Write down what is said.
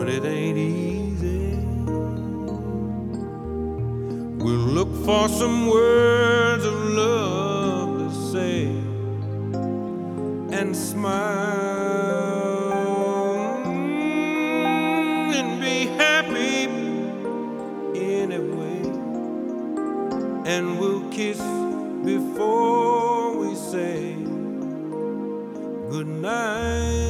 but it ain't easy. We'll look for some words of love to say and smile and be happy anyway. And we'll kiss before we say good night.